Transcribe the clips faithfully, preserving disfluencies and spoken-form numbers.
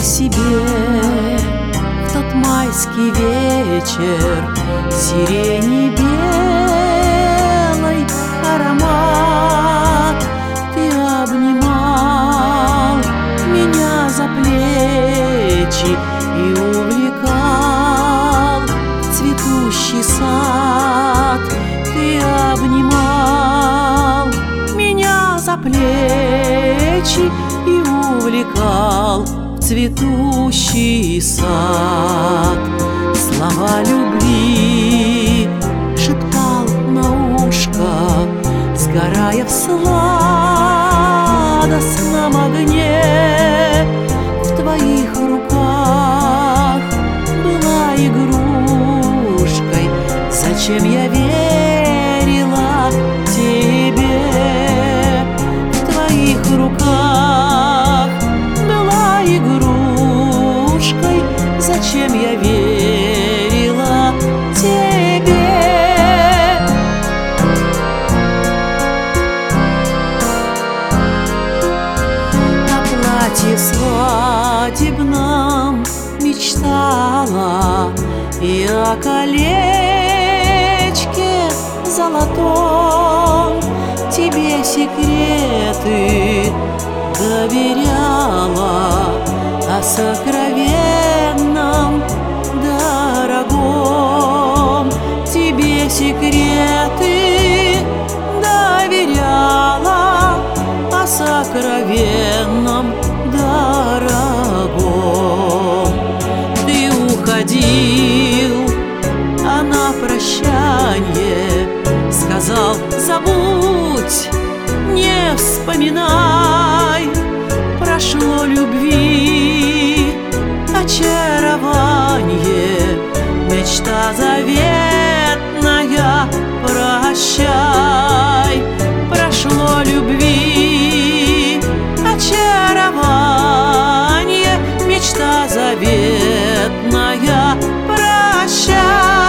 себе в тот майский вечер сирени белой аромат. Ты обнимал меня за плечи и увлекал в цветущий сад. Ты обнимал меня за плечи и увлекал в цветущий сад. Слова любви шептал на ушко, сгорая в сладостном огне. В твоих руках была игрушкой. Зачем я верила тебе? В твоих руках была игрушкой. Зачем я верила тебе? О платье свадебном мечтала и о колечке золотом. Тебе секреты доверяла, о сокровенном дорогом. Тебе секреты доверяла, о сокровенном дорогом. Ты уходил, а на прощанье сказал: забудь, не вспоминай. Прошло любви очарование, мечта заветная, прощай. Прошло любви очарование, мечта заветная, прощай.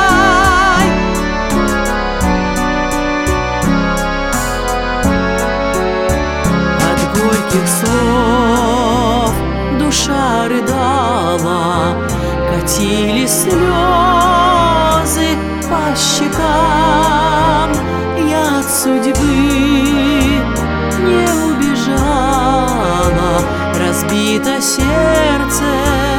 От горьких слов душа рыдала, катились слезы по щекам. Я от судьбы не убежала, разбито сердце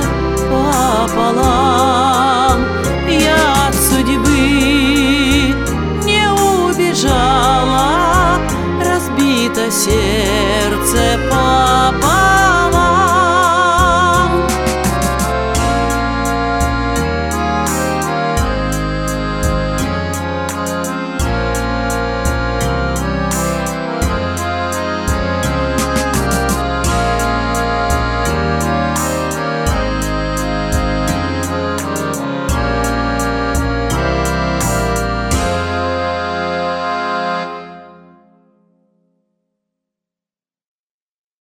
пополам. Я от судьбы не убежала, разбито сердце пополам.